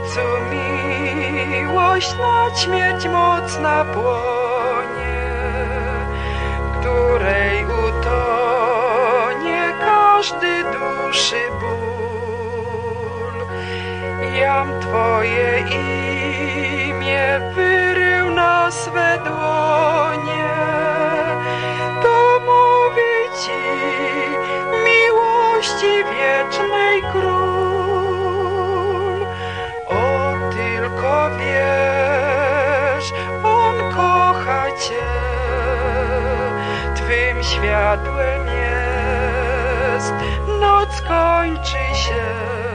sercu miłość nad śmierć mocna płonie, której utonie każdy duszy ból. Jam Twoje imię wyrył na swe dłonie, to mówi Ci miłości wiecznej król. O, tylko wiesz, On kocha Cię, Twym światłem jest, noc kończy się,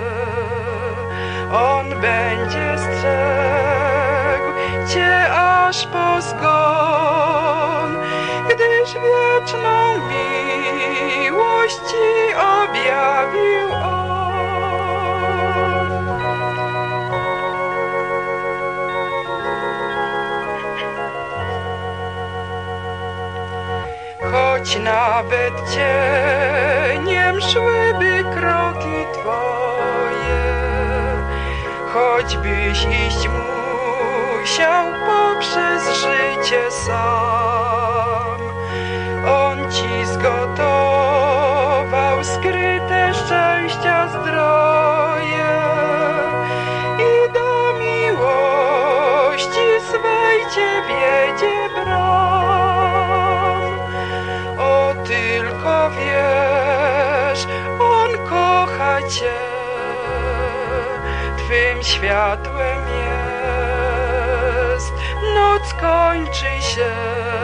On będzie strzegł Cię aż po zgon, gdyż wieczną miłość Ci objawił On. Choć nawet cieniem szłyby kroki Twoje, choćbyś iść musiał poprzez życie sam, On Ci zgotował skryte szczęścia zdroje i do miłości swej Cię wiedzie bram. O, tylko wiesz, On kocha Cię, Twym światłem jest, noc kończy się,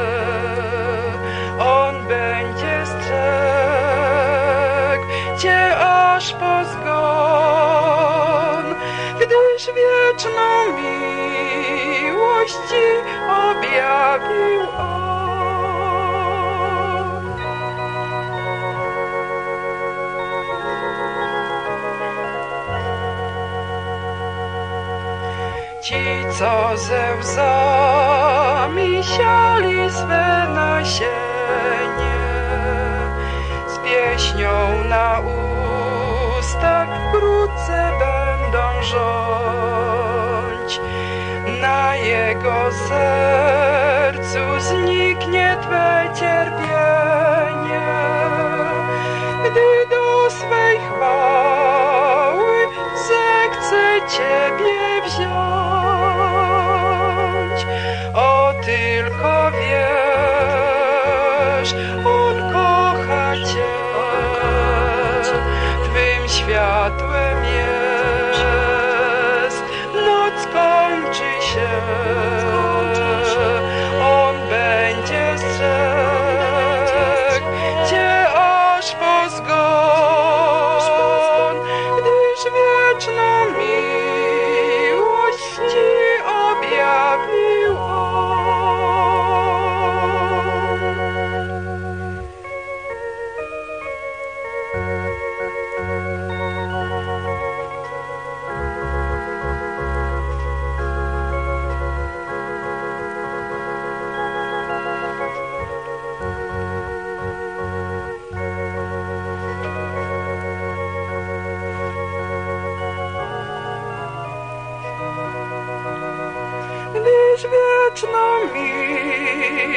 On będzie strzegł Cię aż po zgon, gdyż wieczną miłość Ci objawił On. Ci, co ze łzami siali swe nasienie, z pieśnią na ustach wkrótce będą rządź. Na Jego sercu zniknie Twe cierpienie, gdy do swej chwały zechce Ciebie wziąć. O, tylko wiesz, On kocha Cię, Twym światłem jest, noc kończy się, On będzie strzegł Cię aż po zgon, gdyż wieczną miłość Ci objawił On. Gdyż wieczną